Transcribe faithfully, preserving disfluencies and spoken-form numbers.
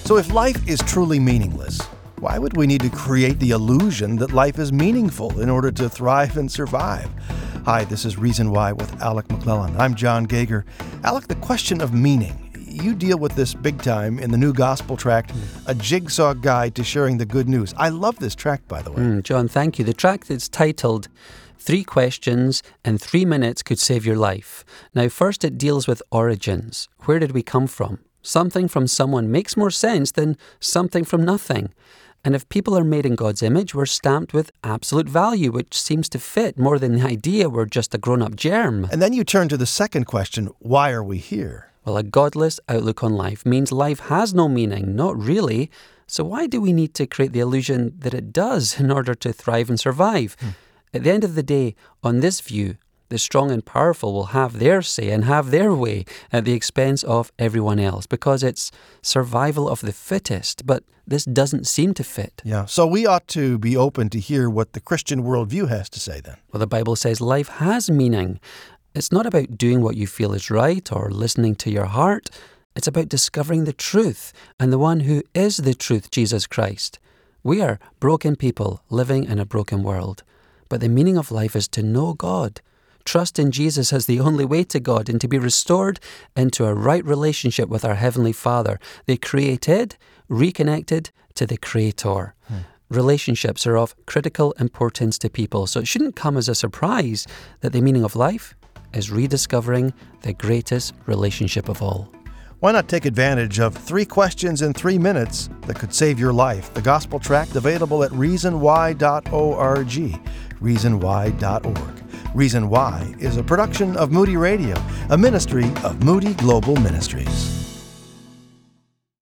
So if life is truly meaningless, why would we need to create the illusion that life is meaningful in order to thrive and survive? Hi, this is Reason Why with Alec McClellan. I'm John Gager. Alec, the question of meaning. You deal with this big time in the new gospel tract, A Jigsaw Guide to Sharing the Good News. I love this tract, by the way. Mm, John, thank you. The tract is titled Three Questions in Three Minutes Could Save Your Life. Now, first it deals with origins. Where did we come from? Something from someone makes more sense than something from nothing. And if people are made in God's image, we're stamped with absolute value, which seems to fit more than the idea we're just a grown-up germ. And then you turn to the second question, why are we here? Well, a godless outlook on life means life has no meaning, not really. So why do we need to create the illusion that it does in order to thrive and survive? Hmm. At the end of the day, on this view, the strong and powerful will have their say and have their way at the expense of everyone else because it's survival of the fittest. But this doesn't seem to fit. Yeah, so we ought to be open to hear what the Christian worldview has to say then. Well, the Bible says life has meaning. It's not about doing what you feel is right or listening to your heart. It's about discovering the truth and the one who is the truth, Jesus Christ. We are broken people living in a broken world. But the meaning of life is to know God, trust in Jesus as the only way to God, and to be restored into a right relationship with our Heavenly Father, the created, reconnected to the Creator. Hmm. Relationships are of critical importance to people, so it shouldn't come as a surprise that the meaning of life is rediscovering the greatest relationship of all. Why not take advantage of three questions in three minutes that could save your life? The gospel tract available at reason why dot org, reason why dot org. Reason Why is a production of Moody Radio, a ministry of Moody Global Ministries.